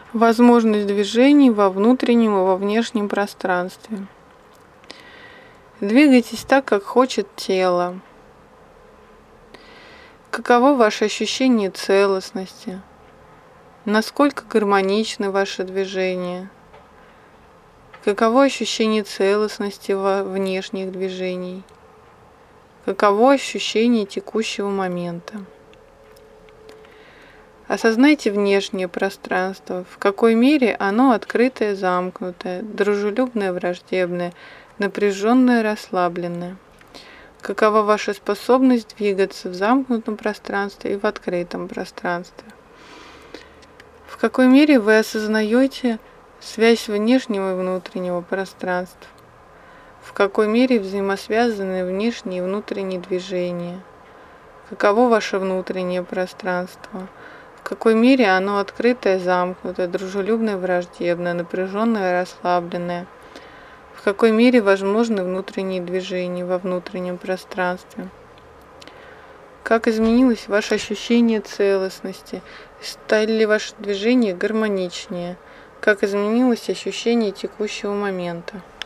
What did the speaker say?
Возможность движений во внутреннем и во внешнем пространстве. Двигайтесь так, как хочет тело. Каково ваше ощущение целостности? Насколько гармоничны ваши движения? Каково ощущение целостности во внешних движений? Каково ощущение текущего момента? Осознайте внешнее пространство, в какой мере оно открытое, замкнутое, дружелюбное, враждебное, напряженное, расслабленное. Какова ваша способность двигаться в замкнутом пространстве и в открытом пространстве? В какой мере вы осознаете связь внешнего и внутреннего пространства? В какой мере взаимосвязаны внешние и внутренние движения? Каково ваше внутреннее пространство? В какой мере оно открытое, замкнутое, дружелюбное, враждебное, напряженное, расслабленное? В какой мере возможны внутренние движения во внутреннем пространстве? Как изменилось ваше ощущение целостности? Стали ли ваши движения гармоничнее? Как изменилось ощущение текущего момента?